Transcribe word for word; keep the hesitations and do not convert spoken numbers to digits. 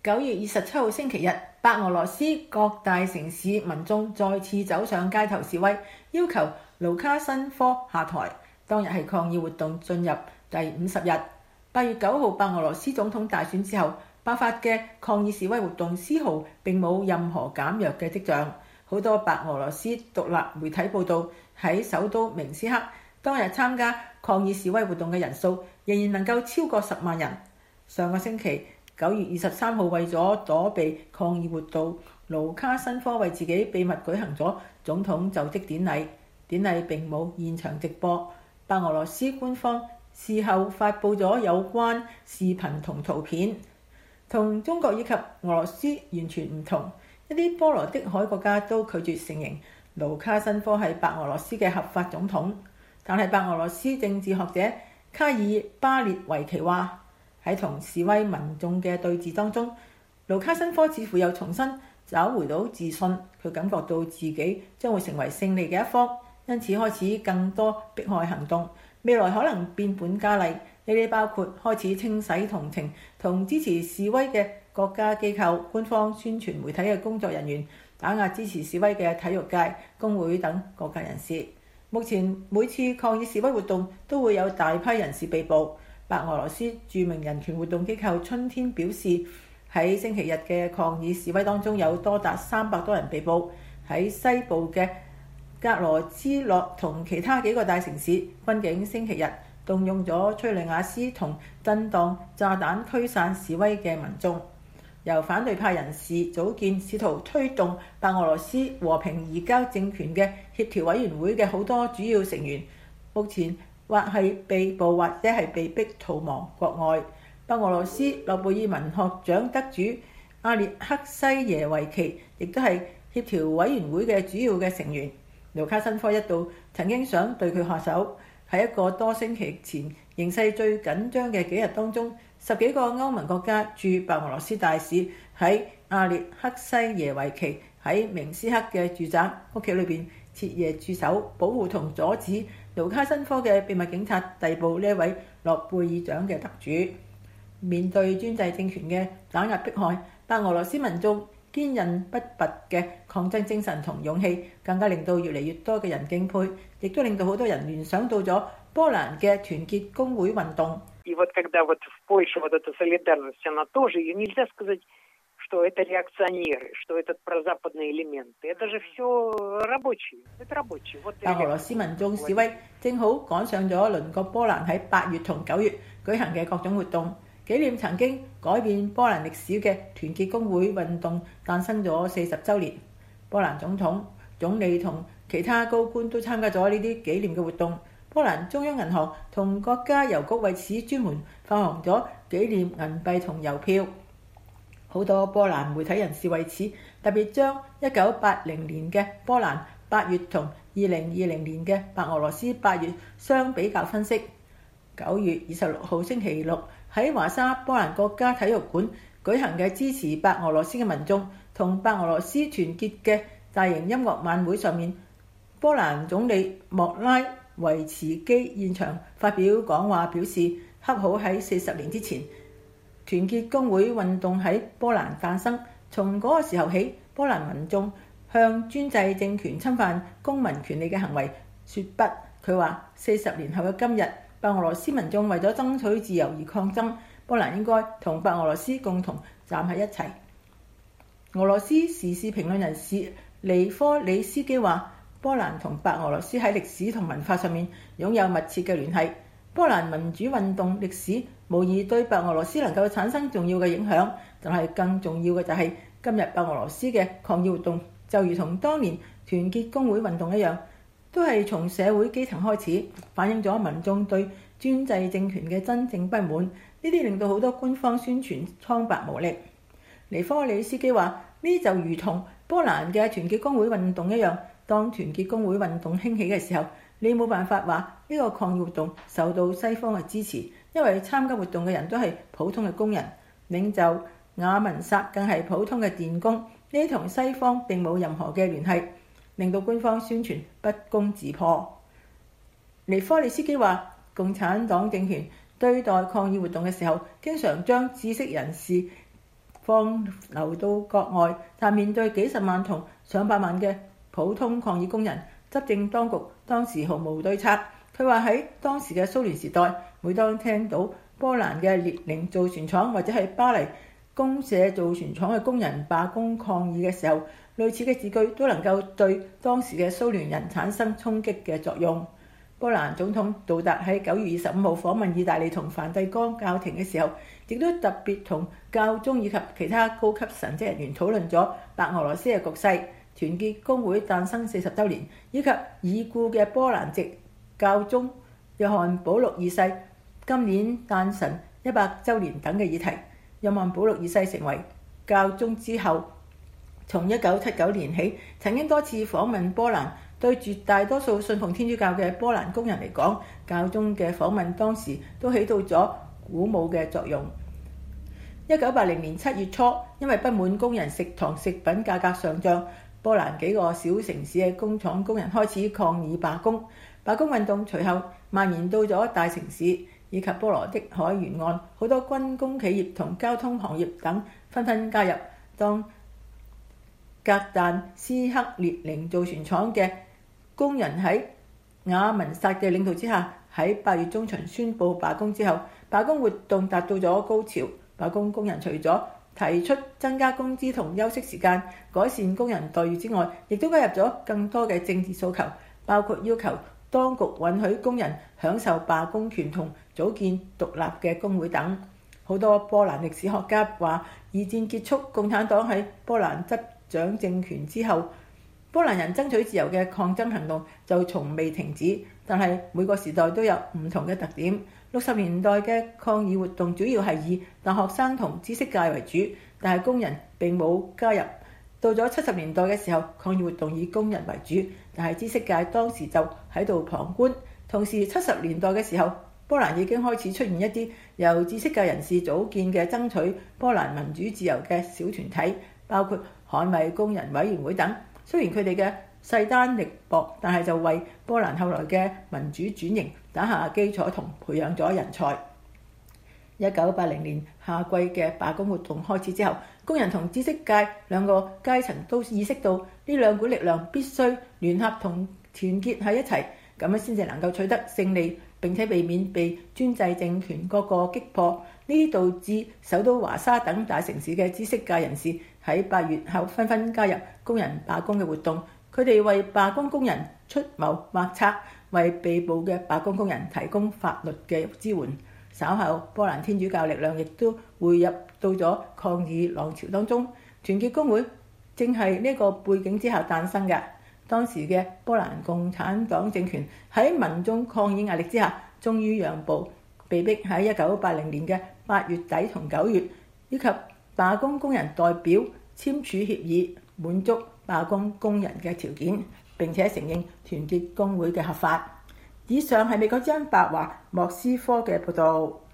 九月二十七號星期日，白俄羅斯各大城市民眾再次走上街頭示威，要求盧卡申科下台。當日係抗議活動進入第五十日。八月九號白俄羅斯總統大選之後爆發嘅抗議示威活動，絲毫並冇任何減弱嘅跡象。好多白俄羅斯獨立媒體報道，喺首都明斯克當日參加抗議示威活動嘅人數仍然能夠超過十萬人。上個星期九月二十三號，為咗躲避抗議活動，盧卡申科為自己秘密舉行咗總統就職典禮。典禮並冇現場直播。白俄羅斯官方事後發布咗有關視頻同圖片，同中國以及俄羅斯完全唔同。一啲波羅的海國家都拒絕承認盧卡申科係白俄羅斯嘅合法總統。但係白俄羅斯政治學者卡爾巴列維奇話，喺同示威民眾嘅對峙當中，盧卡申科似乎又重新找回到自信，佢感覺到自己將會成為勝利嘅一方，因此開始更多迫害行動，未來可能變本加厲。呢啲包括開始清洗同情同支持示威嘅國家機構、官方宣傳媒體嘅工作人員，打壓支持示威嘅體育界、工會等各界人士。目前每次抗議示威活動都會有大批人士被捕。白俄羅斯著名人權活動機構春天表示，喺星期日嘅抗議示威當中有多達三百多人被捕。喺西部嘅格羅茲諾同其他幾個大城市，軍警星期日動用咗催淚瓦斯同震盪炸彈驅散示威嘅民眾。由反對派人士組建試圖推動白俄羅斯和平移交政權嘅協調委員會嘅好多主要成員，目前或係被捕或者係被逼逃亡國外。白俄羅斯諾貝爾文學獎得主阿列克西耶維奇亦都係協調委員會嘅主要嘅成員。盧卡申科一度曾經想對佢下手。喺一個多星期前形勢最緊張嘅幾日當中，十幾個歐盟國家駐白俄羅斯大使喺阿列克西耶維奇喺明斯克嘅住宅屋企裏邊徹夜駐守，保護同阻止盧卡申科嘅秘密警察逮捕呢一位諾貝爾獎嘅得主。面對專制政權嘅打壓迫害，白俄羅斯民眾堅韌不拔嘅抗爭精神同勇氣，更加令到越嚟越多嘅人敬佩，亦都令到好多人聯想到咗波蘭嘅團結工會運動。 И вот когда вот в Польше вот эта солидарность, она тоже, ее нельзя сказать, что это реакционеры, что это прозападные элементы. Это же все рабочие, это рабочие. 白俄羅斯民眾示威正好趕上咗鄰國波蘭喺八月同九月舉行嘅各種活動，紀念曾經改變波蘭歷史嘅團結工會運動誕生咗四十週年。波蘭總統、總理同其他高官都參加咗呢啲紀念嘅活動。波蘭中央銀行同國家郵局為此專門發行咗紀念銀幣同郵票。好多波蘭媒體人士為此特別將一九八零年嘅波蘭八月同二零二零年嘅白俄羅斯八月相比較分析。九月二十六號星期六喺華沙波蘭國家體育館舉行嘅支持白俄羅斯嘅民眾同白俄羅斯團結嘅大型音樂晚會上面，波蘭總理莫拉維茨基現場發表講話，表示恰好喺四十年之前，團結工會運動喺波蘭誕生。從嗰個時候起，波蘭民眾向專制政權侵犯公民權利嘅行為說不。佢話四十年後嘅今日，白俄羅斯民眾為咗爭取自由而抗爭，波蘭應該同白俄羅斯共同站喺一齊。俄羅斯時事評論人士尼科里斯基話，波蘭同白俄羅斯喺歷史同文化上面擁有密切嘅聯繫。波蘭民主運動歷史無疑對白俄羅斯能夠產生重要嘅影響，但係更重要嘅就係今日白俄羅斯嘅抗議活動就如同當年團結工會運動一樣，都係從社會基層開始，反映咗民眾對專制政權嘅真正不滿。呢啲令到好多官方宣傳蒼白無力。尼科里斯基話，呢就如同波蘭嘅團結工會運動一樣，當團結工會運動興起嘅時候，你冇辦法話呢個抗議活動受到西方嘅支持，因為參加活動嘅人都係普通嘅工人。領袖雅文薩更係普通嘅電工，呢啲同西方並冇任何嘅聯繫，令到官方宣傳不攻自破。尼科里斯基話，共產黨政權對待抗議活動嘅時候，經常將知識人士放流到國外，但面對幾十萬同上百萬嘅普通抗議工人，執政當局當時毫無對策。佢話喺當時嘅蘇聯時代，每當聽到波蘭嘅列寧造船廠或者係巴黎公社造船廠嘅工人罷工抗議嘅時候，類似嘅字句都能夠對當時嘅蘇聯人產生衝擊嘅作用。波蘭總統杜達喺九月二十五號訪問意大利同梵蒂岡教廷嘅時候，亦都特別同教宗以及其他高級神職人員討論咗白俄羅斯嘅局勢、團結公會誕生四十週年，以及已故嘅波蘭籍教宗約翰保祿二世今年誕辰一百週年等嘅議題。約翰保祿二世成為教宗之後，從一九七九年起曾經多次訪問波蘭。對絕大多數信奉天主教嘅波蘭工人嚟講，教宗嘅訪問當時都起到咗鼓舞嘅作用。一九八零年七月初，因為不滿工人食堂食品價格上漲，波蘭幾個小城市嘅工廠工人開始抗議罷工。罷工運動隨後蔓延到咗大城市以及波羅的海沿岸，好多軍工企業同交通行業等紛紛加入。當格但斯克列寧造船廠嘅工人喺雅文薩嘅領導之下，喺八月中旬宣布罷工之後，罷工活動達到咗高潮。罷工工人除咗提出增加工資同休息時間、改善工人待遇之外，亦都加入咗更多嘅政治訴求，包括要求當局允許工人享受罷工權同組建獨立嘅工會等。好多波蘭歷史學家話，二戰結束，共產黨喺波蘭執掌政權之後，波蘭人爭取自由嘅抗爭行動就從未停止，但係每個時代都有唔同嘅特點。六十年代嘅抗議活動主要係以大學生同知識界為主，但係工人並冇加入。到咗七十年代嘅時候，抗議活動以工人為主，但係知識界當時就喺度旁觀。同時七十年代嘅時候，波蘭已經開始出現一啲由知識界人士組建嘅爭取波蘭民主自由嘅小團體，包括捍衛工人委員會等。雖然佢哋嘅勢單力薄，但係就為波蘭後來嘅民主轉型打下基礎同培養咗人才。一九八零年夏季嘅罷工活動開始之後，工人同知識界兩個階層都意識到呢兩股力量必須聯合同團結喺一齊，咁樣先至能夠取得勝利，並且避免被專制政權各個擊破。呢啲導致首都華沙等大城市嘅知識界人士喺八月後紛紛加入工人罷工嘅活動。佢哋為罷工工人出謀劃策，為被捕嘅罷工工人提供法律嘅支援。稍後，波蘭天主教力量亦都匯入到咗抗議浪潮當中。團結工會正係呢個背景之下誕生嘅。當時嘅波蘭共產黨政權喺民眾抗議壓力之下，終於讓步，被逼喺一九八零年嘅八月底同九月，以及罷工工人代表簽署協議，滿足罷工工人嘅條件，並且承認團結工會嘅合法。以上係美國之音白話莫斯科嘅報導。